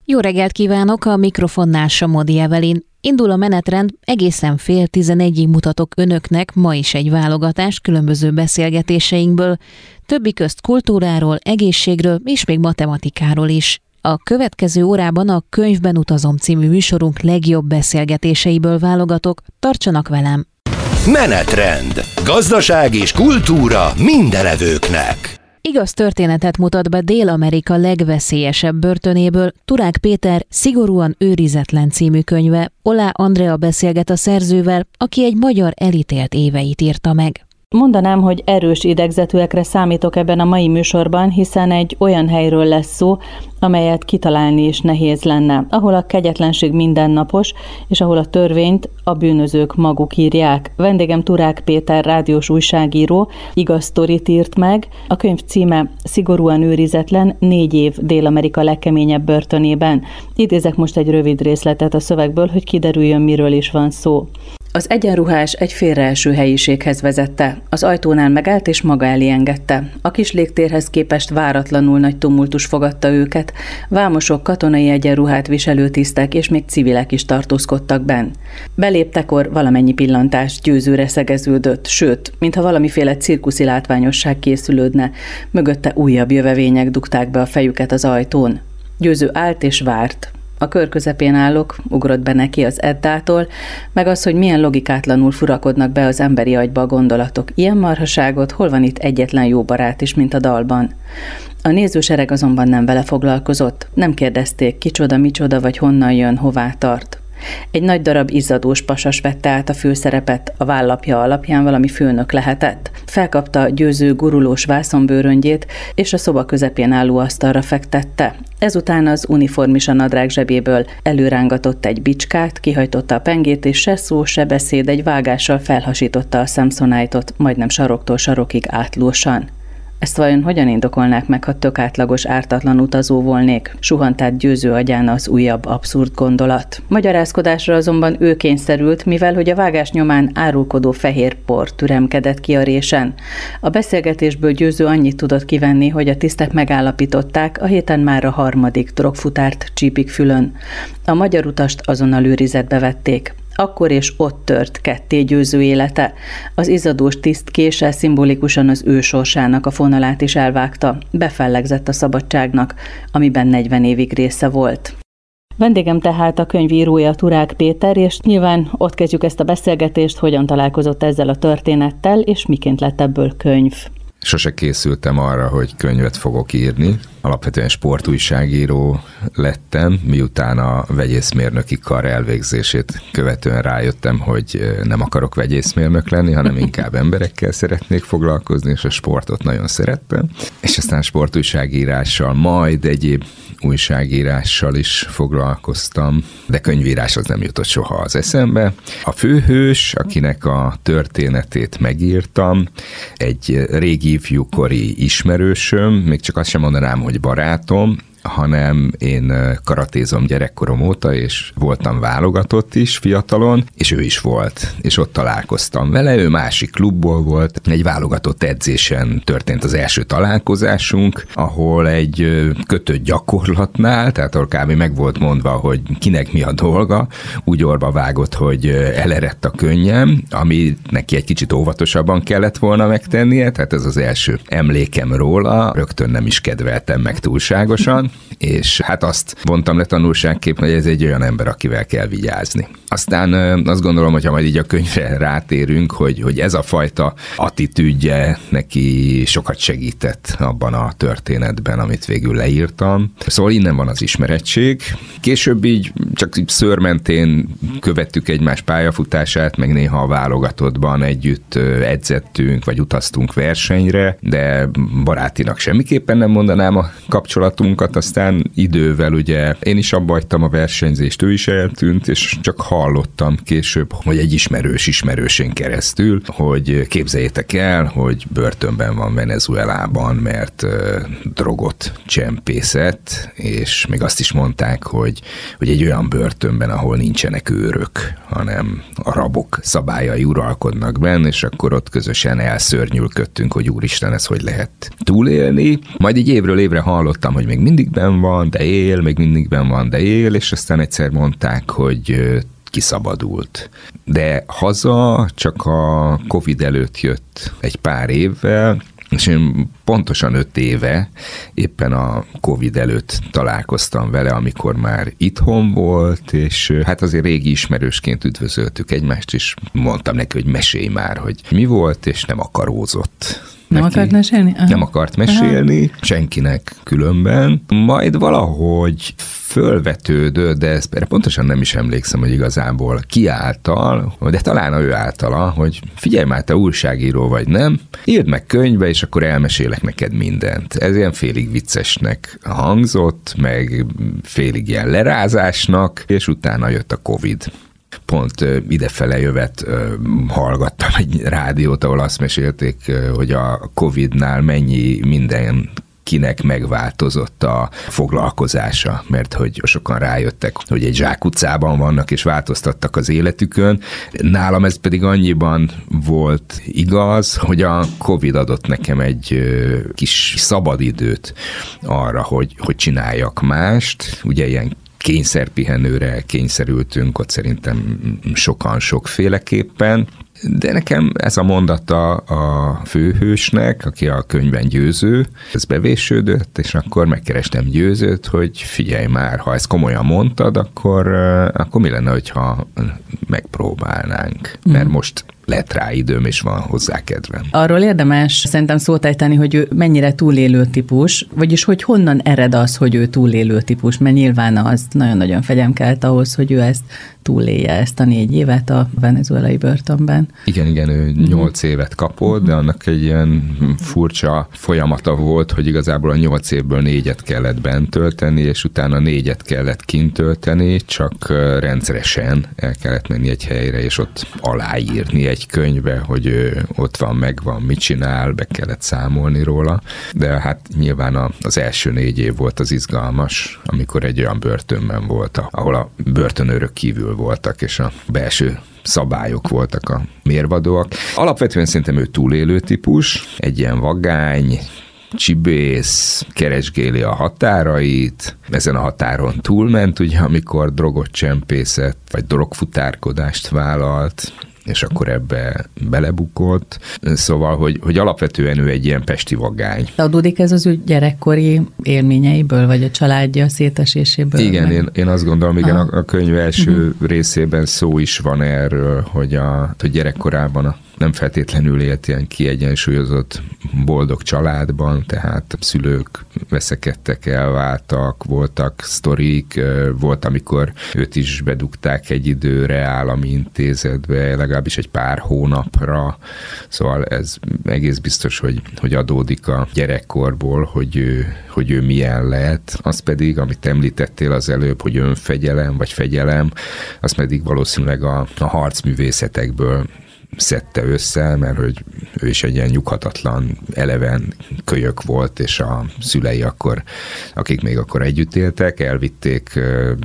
Jó reggelt kívánok, a mikrofonnál Somodi Evelin. Indul a menetrend, egészen 10:30-ig mutatok önöknek ma is egy válogatást különböző beszélgetéseinkből, többi közt kultúráról, egészségről és még matematikáról is. A következő órában a Könyvben utazom című műsorunk legjobb beszélgetéseiből válogatok, tartsanak velem! Menetrend. Gazdaság és kultúra mindenevőknek. Igaz történetet mutat be Dél-Amerika legveszélyesebb börtönéből Turák Péter Szigorúan őrizetlen című könyve. Olá Andrea beszélget a szerzővel, aki egy magyar elítélt éveit írta meg. Mondanám, hogy erős idegzetűekre számítok ebben a mai műsorban, hiszen egy olyan helyről lesz szó, amelyet kitalálni is nehéz lenne, ahol a kegyetlenség mindennapos, és ahol a törvényt a bűnözők maguk írják. Vendégem Turák Péter, rádiós újságíró, igaz sztorit írt meg. A könyv címe Szigorúan őrizetlen, 4 év Dél-Amerika legkeményebb börtönében. Idézek most egy rövid részletet a szövegből, hogy kiderüljön, miről is van szó. Az egyenruhás egy félreeső helyiséghez vezette. Az ajtónál megállt és maga elé engedte. A kis légtérhez képest váratlanul nagy tumultus fogadta őket. Vámosok, katonai egyenruhát viselő tisztek és még civilek is tartózkodtak benn. Beléptekor valamennyi pillantás Győzőre szegeződött, sőt, mintha valamiféle cirkuszi látványosság készülődne. Mögötte újabb jövevények dugták be a fejüket az ajtón. Győző állt és várt. A kör közepén állok, ugrott be neki az Eddától, meg az, hogy milyen logikátlanul furakodnak be az emberi agyba a gondolatok. Ilyen marhaságot, hol van itt egyetlen jó barát is, mint a dalban? A nézősereg azonban nem vele foglalkozott. Nem kérdezték, kicsoda, micsoda, vagy honnan jön, hová tart. Egy nagy darab izzadós pasas vette át a főszerepet, a vállapja alapján valami főnök lehetett. Felkapta Győző gurulós vászonbőröngyét, és a szoba közepén álló asztalra fektette. Ezután az uniformisa nadrág zsebéből előrángatott egy bicskát, kihajtotta a pengét, és se szó, se beszéd egy vágással felhasította a Samsonite-ot, majdnem saroktól sarokig átlósan. Ezt vajon hogyan indokolnák meg, ha tök átlagos, ártatlan utazó volnék? Suhant át Győző agyán az újabb abszurd gondolat. Magyarázkodásra azonban ő kényszerült, mivel hogy a vágás nyomán árulkodó fehér por türemkedett ki a résen. A beszélgetésből Győző annyit tudott kivenni, hogy a tisztek megállapították, a héten már a 3. drogfutárt csípik fülön. A magyar utast azonnal őrizetbe vették. Akkor és ott tört ketté Győző élete. Az izzadós tiszt késsel szimbolikusan az ő sorsának a fonalát is elvágta. Befellegzett a szabadságnak, amiben 40 évig része volt. Vendégem tehát a könyvírója Turák Péter, és nyilván ott kezdjük ezt a beszélgetést, hogyan találkozott ezzel a történettel, és miként lett ebből könyv. Sose készültem arra, hogy könyvet fogok írni. Alapvetően sportújságíró lettem, miután a vegyészmérnöki kar elvégzését követően rájöttem, hogy nem akarok vegyészmérnök lenni, hanem inkább emberekkel szeretnék foglalkozni, és a sportot nagyon szerettem. És aztán sportújságírással, majd egyéb újságírással is foglalkoztam, de könyvírás az nem jutott soha az eszembe. A főhős, akinek a történetét megírtam, egy régi ifjúkori ismerősöm, még csak azt sem mondanám, hogy barátom, hanem én karatézom gyerekkorom óta, és voltam válogatott is fiatalon, és ő is volt, és ott találkoztam vele, ő másik klubból volt, egy válogatott edzésen történt az első találkozásunk, ahol egy kötött gyakorlatnál, tehát ahol kb. Meg volt mondva, hogy kinek mi a dolga, úgy orba vágott, hogy elerett a könnyem, ami neki egy kicsit óvatosabban kellett volna megtennie, tehát ez az első emlékem róla, rögtön nem is kedveltem meg túlságosan, és hát azt vontam le tanulságképpen, hogy ez egy olyan ember, akivel kell vigyázni. Aztán azt gondolom, hogy ha majd így a könyvre rátérünk, hogy ez a fajta attitűdje neki sokat segített abban a történetben, amit végül leírtam. Szóval innen van az ismerettség. Később így csak így szőrmentén követtük egymás pályafutását, meg néha a válogatottban együtt edzettünk, vagy utaztunk versenyre, de barátinak semmiképpen nem mondanám a kapcsolatunkat. Aztán idővel ugye én is abba hagytam a versenyzést, ő is eltűnt, és csak hallottam később, hogy egy ismerősén keresztül, hogy képzeljétek el, hogy börtönben van Venezuelában, mert drogot csempészett, és még azt is mondták, hogy egy olyan börtönben, ahol nincsenek őrök, hanem a rabok szabályai uralkodnak benne, és akkor ott közösen elszörnyűködtünk, hogy úristen, ez hogy lehet túlélni. Majd így évről évre hallottam, hogy még mindig mindig benn van, de él, még mindig benn van, de él, és aztán egyszer mondták, hogy kiszabadult. De haza csak a Covid előtt jött egy pár évvel, és én pontosan 5 éve éppen a Covid előtt találkoztam vele, amikor már itthon volt, és hát azért régi ismerősként üdvözöltük egymást, és mondtam neki, hogy mesélj már, hogy mi volt, és nem akarózott. Nem akart mesélni? Aha. Nem akart mesélni, senkinek különben. Majd valahogy fölvetődött, de erre pontosan nem is emlékszem, hogy igazából ki által, de talán ő általa, hogy figyelj már, te újságíró vagy, nem? Írd meg könyvbe, és akkor elmesélek neked mindent. Ez ilyen félig viccesnek hangzott, meg félig ilyen lerázásnak, és utána jött a Covid. Pont idefele jövet hallgattam egy rádiót, ahol azt mesélték, hogy a Covid-nál mennyi mindenkinek megváltozott a foglalkozása, mert hogy sokan rájöttek, hogy egy zsákutcában vannak, és változtattak az életükön. Nálam ez pedig annyiban volt igaz, hogy a Covid adott nekem egy kis szabadidőt arra, hogy csináljak mást. Ugye ilyen kényszerpihenőre kényszerültünk, ott szerintem sokan sokféleképpen, de nekem ez a mondata a főhősnek, aki a könyvben Győző, ez bevésődött, és akkor megkerestem Győzőt, hogy figyelj már, ha ezt komolyan mondtad, akkor mi lenne, hogyha megpróbálnánk, mert most lett rá időm, és van hozzá kedvem. Arról érdemes szerintem szót ejteni, hogy ő mennyire túlélő típus, vagyis hogy honnan ered az, hogy ő túlélő típus, mert nyilván az nagyon-nagyon fegyemkelt ahhoz, hogy ő ezt túlélje, ezt a 4 évet a venezuelai börtönben. Igen, ő 8 évet kapott, de annak egy ilyen furcsa folyamata volt, hogy igazából a 8 évből 4-et kellett bent tölteni, és utána 4-et kellett kint tölteni, csak rendszeresen el kellett menni egy helyre, és ott aláírni egy könyvbe, hogy ő ott van, megvan, mit csinál, be kellett számolni róla. De hát nyilván az első 4 év volt az izgalmas, amikor egy olyan börtönben volt, ahol a börtönőrök kívül voltak, és a belső szabályok voltak a mérvadóak. Alapvetően szerintem ő túlélő típus, egy ilyen vagány, csibész, keresgéli a határait, ezen a határon túlment, ugye, amikor drogot csempészett, vagy drogfutárkodást vállalt, és akkor ebbe belebukott. Szóval, hogy alapvetően ő egy ilyen pesti vagány. Adódik ez az ő gyerekkori élményeiből, vagy a családja széteséséből? Igen, én azt gondolom, igen, a könyv első részében szó is van erről, hogy gyerekkorában nem feltétlenül élt ilyen kiegyensúlyozott, boldog családban, tehát a szülők veszekedtek, elváltak, voltak sztorik, volt, amikor őt is bedugták egy időre állami intézetbe, legalábbis egy pár hónapra, szóval ez egész biztos, hogy adódik a gyerekkorból, hogy ő milyen lett. Az pedig, amit említettél az előbb, hogy önfegyelem, vagy fegyelem, az pedig valószínűleg a harcművészetekből szedte össze, mert hogy ő is egy ilyen nyughatatlan, eleven kölyök volt, és a szülei akkor, akik még akkor együtt éltek, elvitték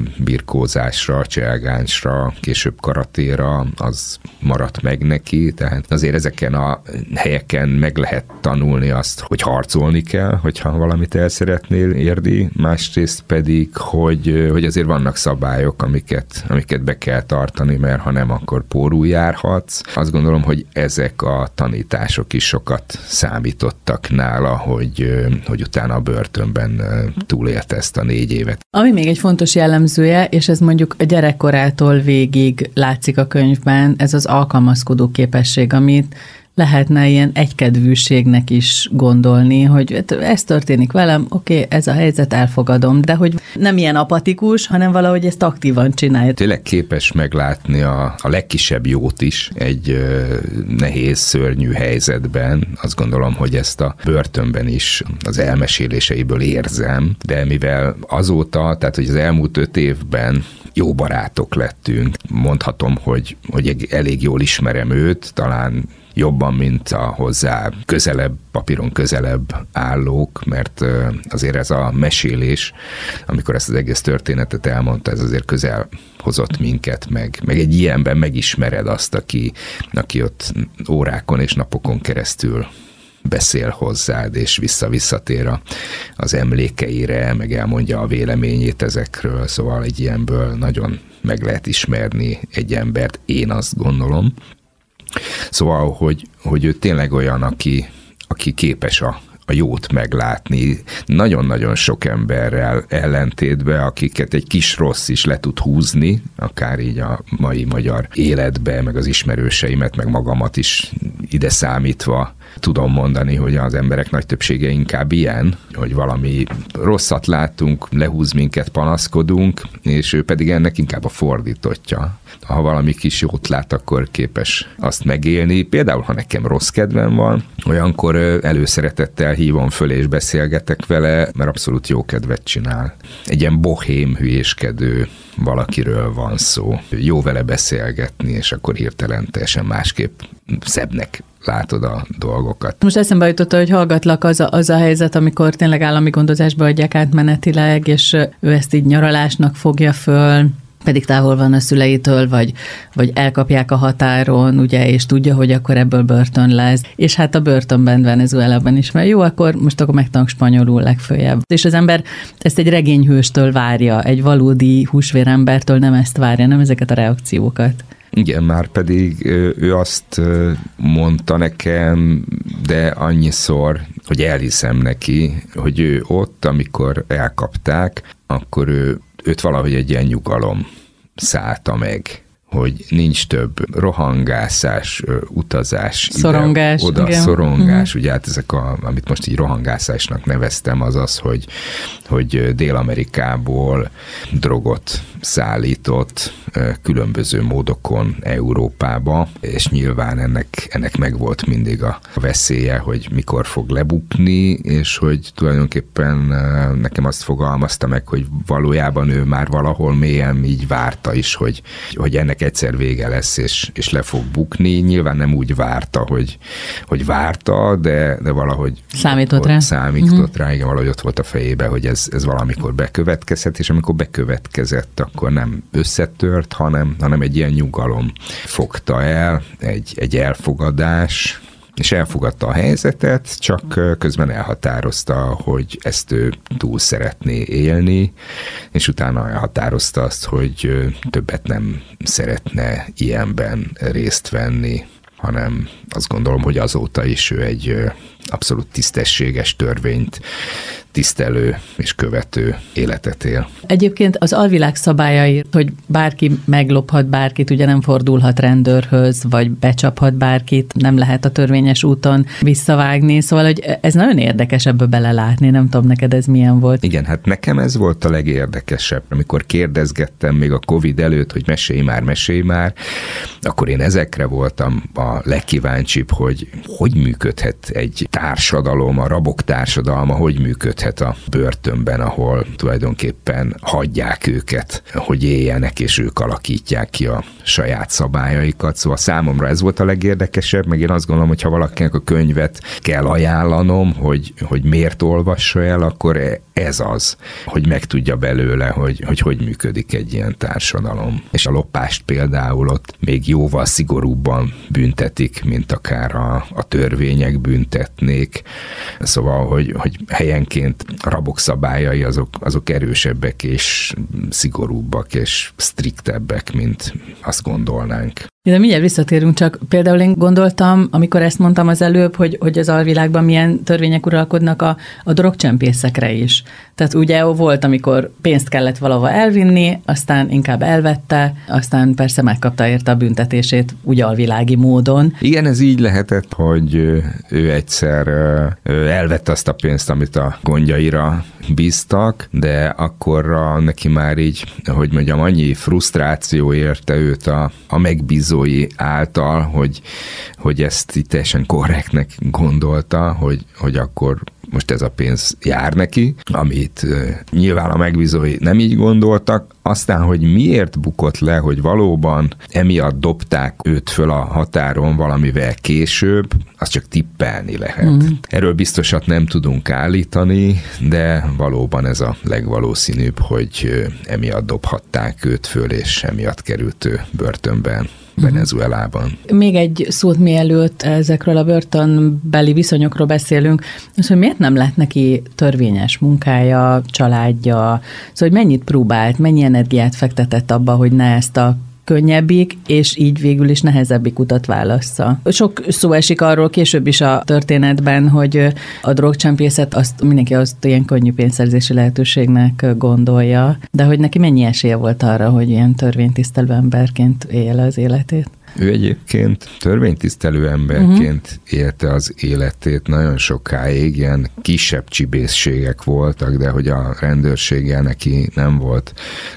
birkózásra, cselgánsra, később karatéra, az maradt meg neki, tehát azért ezeken a helyeken meg lehet tanulni azt, hogy harcolni kell, hogyha valamit el szeretnél érni, másrészt pedig, hogy azért vannak szabályok, amiket be kell tartani, mert ha nem, akkor pórul járhatsz. Azt gondolom, hogy ezek a tanítások is sokat számítottak nála, hogy utána a börtönben túlélte ezt a 4 évet. Ami még egy fontos jellemzője, és ez mondjuk a gyerekkorától végig látszik a könyvben, ez az alkalmazkodó képesség, amit lehetne ilyen egykedvűségnek is gondolni, hogy ez történik velem, oké, ez a helyzet, elfogadom, de hogy nem ilyen apatikus, hanem valahogy ezt aktívan csinálja. Tényleg képes meglátni a legkisebb jót is egy nehéz, szörnyű helyzetben. Azt gondolom, hogy ezt a börtönben is az elmeséléseiből érzem, de mivel azóta, tehát hogy az elmúlt 5 évben jó barátok lettünk, mondhatom, hogy elég jól ismerem őt, talán jobban, mint a hozzá papíron közelebb állók, mert azért ez a mesélés, amikor ezt az egész történetet elmondta, ez azért közel hozott minket, meg egy ilyenben megismered azt, aki ott órákon és napokon keresztül beszél hozzád, és visszatér az emlékeire, meg elmondja a véleményét ezekről, szóval egy ilyenből nagyon meg lehet ismerni egy embert, én azt gondolom. Szóval, hogy ő tényleg olyan, aki képes a jót meglátni, nagyon-nagyon sok emberrel ellentétben, akiket egy kis rossz is le tud húzni, akár így a mai magyar életbe, meg az ismerőseimet, meg magamat is ide számítva tudom mondani, hogy az emberek nagy többsége inkább ilyen, hogy valami rosszat látunk, lehúz minket, panaszkodunk, és ő pedig ennek inkább a fordítottja. Ha valami kis jót lát, akkor képes azt megélni. Például, ha nekem rossz kedvem van, olyankor előszeretettel hívom föl és beszélgetek vele, mert abszolút jó kedvet csinál. Egy ilyen bohém, hülyéskedő valakiről van szó. Jó vele beszélgetni, és akkor hirtelen teljesen másképp szebbnek látod a dolgokat. Most eszembe jutott, hogy hallgatlak az a helyzet, amikor tényleg állami gondozásba adják átmenetileg, és ő ezt így nyaralásnak fogja föl, pedig távol van a szüleitől, vagy elkapják a határon, ugye, és tudja, hogy akkor ebből börtön lesz. És hát a börtönben, Venezuelában is, mert jó, akkor megtanulok spanyolul legfőjebb. És az ember ezt egy regényhőstől várja, egy valódi húsvérembertől nem ezt várja, nem ezeket a reakciókat. Igen, már pedig ő azt mondta nekem, de annyiszor, hogy elhiszem neki, hogy ő ott, amikor elkapták, akkor őt valahogy egy ilyen nyugalom szállta meg, hogy nincs több rohangászás, utazás, szorongás, ide, oda, szorongás, ugye hát ezek amit most így rohangászásnak neveztem, az, hogy Dél-Amerikából drogot szállított különböző módokon Európába, és nyilván ennek megvolt mindig a veszélye, hogy mikor fog lebukni, és hogy tulajdonképpen nekem azt fogalmazta meg, hogy valójában ő már valahol mélyen így várta is, hogy ennek egyszer vége lesz, és le fog bukni. Nyilván nem úgy várta, hogy várta, de valahogy számított rá, igen, valahogy ott volt a fejében, hogy ez valamikor bekövetkezhet, és amikor bekövetkezett, akkor nem összetört, hanem egy ilyen nyugalom fogta el, egy elfogadás, és elfogadta a helyzetet, csak közben elhatározta, hogy ezt ő túl szeretné élni, és utána elhatározta azt, hogy többet nem szeretne ilyenben részt venni, hanem azt gondolom, hogy azóta is ő egy abszolút tisztességes, törvényt tisztelő és követő életet él. Egyébként az alvilág szabályai, hogy bárki meglophat bárkit, ugye nem fordulhat rendőrhöz, vagy becsaphat bárkit, nem lehet a törvényes úton visszavágni, szóval hogy ez nagyon érdekes ebbe belelátni, nem tudom, neked ez milyen volt? Igen, hát nekem ez volt a legérdekesebb. Amikor kérdezgettem még a Covid előtt, hogy mesélj már, akkor én ezekre voltam a legkíváncsibb, hogy működhet egy társadalom, a rabok társadalma, hogy működhet a börtönben, ahol tulajdonképpen hagyják őket, hogy éljenek, és ők alakítják ki a saját szabályaikat. Szóval számomra ez volt a legérdekesebb, meg én azt gondolom, hogy ha valakinek a könyvet kell ajánlanom, hogy miért olvassa el, akkor ez az, hogy megtudja belőle, hogy működik egy ilyen társadalom. És a lopást például ott még jóval szigorúbban büntetik, mint akár a törvények büntetnék. Szóval, hogy helyenként a rabok szabályai azok erősebbek és szigorúbbak és striktebbek, mint azt gondolnánk. De mindjárt visszatérünk, csak például én gondoltam, amikor ezt mondtam az előbb, hogy az alvilágban milyen törvények uralkodnak a drogcsempészekre is. Tehát ugye volt, amikor pénzt kellett valahova elvinni, aztán inkább elvette, aztán persze megkapta érte a büntetését úgy alvilági módon. Igen, ez így lehetett, hogy ő egyszer elvette azt a pénzt, amit a gondjaira bíztak, de akkorra neki már így, hogy mondjam, annyi frusztráció érte őt a megbízói által, hogy ezt így teljesen korrektnek gondolta, hogy akkor most ez a pénz jár neki, amit nyilván a megbízói nem így gondoltak, aztán, hogy miért bukott le, hogy valóban emiatt dobták őt föl a határon valamivel később, az csak tippelni lehet. Erről biztosat nem tudunk állítani, de valóban ez a legvalószínűbb, hogy emiatt dobhatták őt föl, és emiatt került ő börtönben. Venezuelában. Még egy szót mielőtt ezekről a börtönbeli viszonyokról beszélünk, az, hogy miért nem lett neki törvényes munkája, családja, szóval, hogy mennyit próbált, mennyi energiát fektetett abba, hogy ne ezt a könnyebbik, és így végül is nehezebbik utat válassza. Sok szó esik arról később is a történetben, hogy a drogcsempészet mindenki azt ilyen könnyű pénzszerzési lehetőségnek gondolja, de hogy neki mennyi esélye volt arra, hogy ilyen törvénytisztelő emberként élje az életét? Ő egyébként törvénytisztelő emberként élte az életét nagyon sokáig, ilyen kisebb csibészségek voltak, de hogy a rendőrséggel neki nem volt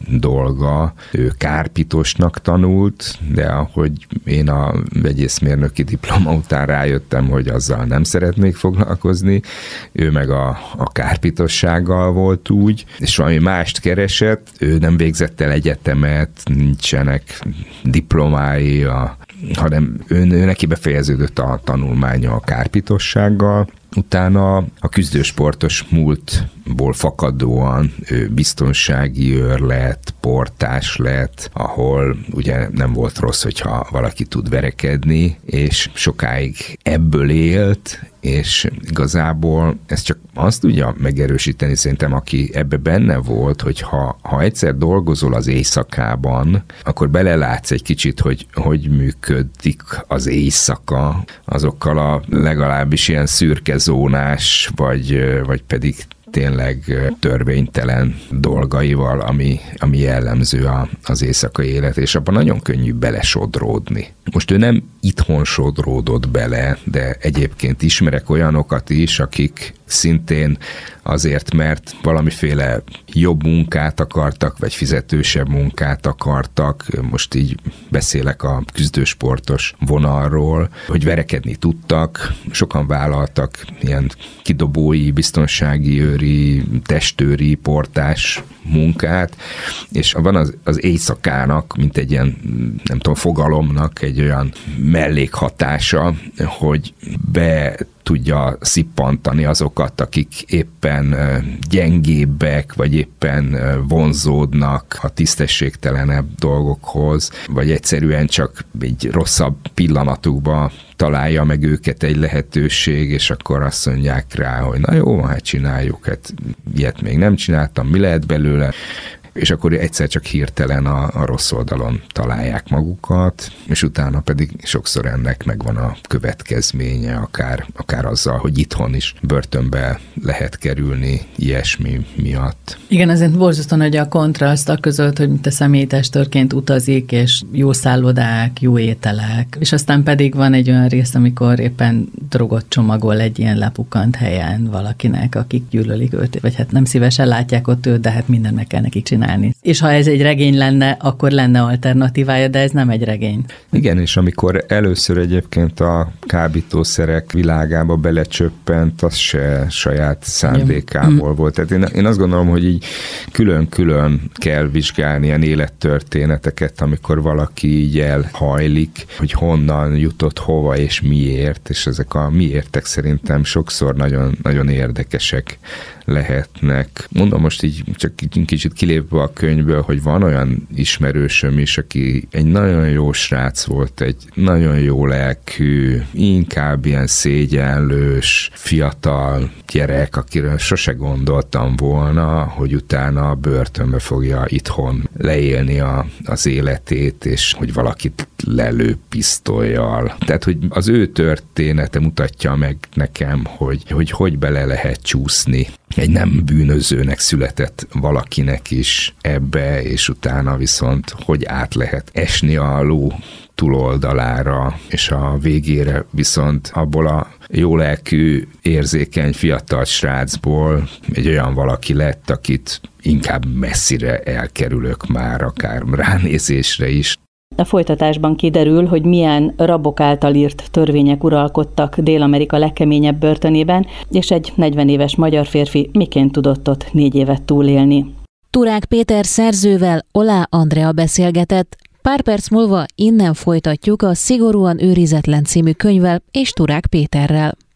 dolga. Ő kárpitosnak tanult, de ahogy én a vegyészmérnöki diploma után rájöttem, hogy azzal nem szeretnék foglalkozni, ő meg a kárpitossággal volt úgy, és valami mást keresett, ő nem végzett el egyetemet, nincsenek diplomái, hanem ő neki befejeződött a tanulmánya a kárpitossággal. Utána a küzdősportos múltból fakadóan ő biztonsági őr lett, portás lett, ahol ugye nem volt rossz, hogyha valaki tud verekedni, és sokáig ebből élt, és igazából ez csak azt tudja megerősíteni szerintem, aki ebbe benne volt, hogy ha egyszer dolgozol az éjszakában, akkor belelátsz egy kicsit, hogy működik az éjszaka azokkal a legalábbis ilyen szürke zónás, vagy pedig tényleg törvénytelen dolgaival, ami jellemző az éjszakai élet, és abban nagyon könnyű belesodródni. Most ő nem itthon sodródott bele, de egyébként ismerek olyanokat is, akik szintén azért, mert valamiféle jobb munkát akartak, vagy fizetősebb munkát akartak, most így beszélek a küzdősportos vonalról, hogy verekedni tudtak, sokan vállaltak ilyen kidobói, biztonsági őri, testőri, portás munkát, és van az éjszakának, mint egy ilyen, nem tudom, fogalomnak egy olyan mellékhatása, hogy be tudja szippantani azokat, akik éppen gyengébbek, vagy éppen vonzódnak a tisztességtelenebb dolgokhoz, vagy egyszerűen csak egy rosszabb pillanatukba találja meg őket egy lehetőség, és akkor azt mondják rá, hogy na jó, hát csináljuk, hát ilyet még nem csináltam, mi lehet belőle, és akkor egyszer csak hirtelen a rossz oldalon találják magukat, és utána pedig sokszor ennek megvan a következménye, akár azzal, hogy itthon is börtönbe lehet kerülni ilyesmi miatt. Igen, azért borzasztó nagy a kontraszt a között, hogy te személytestőrként utazik, és jó szállodák, jó ételek, és aztán pedig van egy olyan rész, amikor éppen drogot csomagol egy ilyen lepukkant helyen valakinek, akik gyűlölik őt, vagy hát nem szívesen látják ott őt, de hát mindent meg kell nekik csinálni. És ha ez egy regény lenne, akkor lenne alternatívája, de ez nem egy regény. Igen, és amikor először egyébként a kábítószerek világába belecsöppent, az se saját szándékából volt. Tehát én azt gondolom, hogy így külön-külön kell vizsgálni ilyen élettörténeteket, amikor valaki így elhajlik, hogy honnan jutott hova és miért, és ezek a miértek szerintem sokszor nagyon, nagyon érdekesek lehetnek. Mondom most így csak kicsit kilépve a könyvből, hogy van olyan ismerősöm is, aki egy nagyon jó srác volt, egy nagyon jó lelkű, inkább ilyen szégyenlős, fiatal gyerek, akiről sose gondoltam volna, hogy utána a börtönbe fogja itthon leélni az életét, és hogy valakit lelő pisztollyal. Tehát, hogy az ő története mutatja meg nekem, hogy bele lehet csúszni egy nem bűnözőnek született valakinek is ebbe, és utána viszont hogy át lehet esni a ló túloldalára, és a végére viszont abból a jólelkű, érzékeny, fiatal srácból egy olyan valaki lett, akit inkább messzire elkerülök már, akár ránézésre is. A folytatásban kiderül, hogy milyen rabok által írt törvények uralkodtak Dél-Amerika legkeményebb börtönében, és egy 40 éves magyar férfi miként tudott ott 4 évet túlélni. Turák Péter szerzővel Olá Andrea beszélgetett. Pár perc múlva innen folytatjuk a Szigorúan őrizetlen című könyvvel és Turák Péterrel.